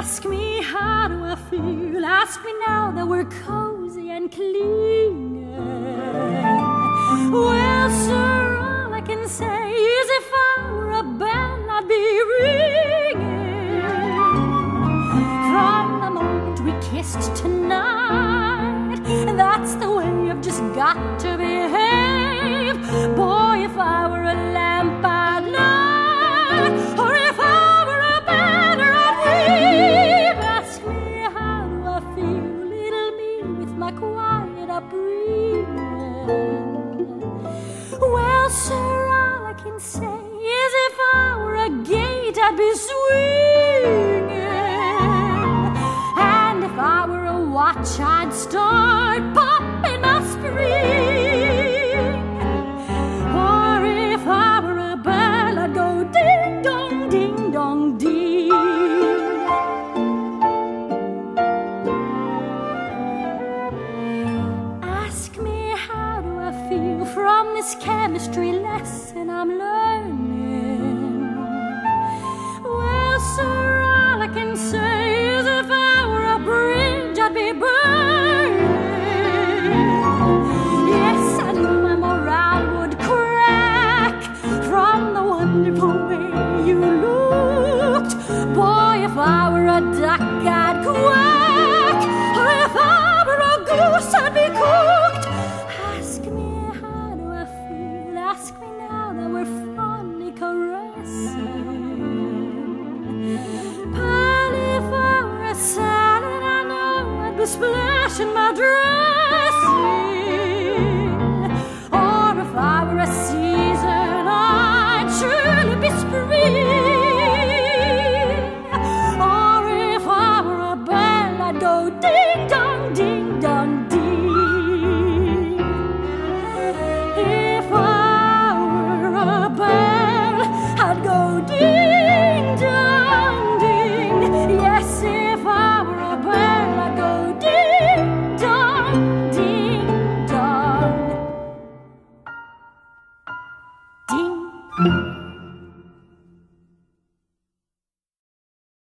Ask me how do I feel, ask me now that we're cozy and clean. Well, sir, all I can say is if I were a bell, I'd be ringing. From the moment we kissed tonight, that's the way I've just got to behave. Boy, if I were a lamp, I'd light, or if I were a banner, I'd wave. Ask me how do I feel, little me with my quiet upbringing. Well, sir, all I can say is if I were a gate, I'd be swinging. And if I were a watch, I'd start popping a spring. Or if I were a bell, I'd go ding dong, ding dong, ding. Ask me how do I feel from this chemistry lesson I'm learning. Well, sir, all I can say is if I were a bridge, I'd be burning. Yes, I knew my morale would crack from the wonderful way you looked. Boy, if I were a duck, I'd quack, or if I were a goose, I'd be cooked. Ask me how do I feel, ask me now that we're fondly caressing. Pal, if I were a salad, I know I'd be splashing my dress.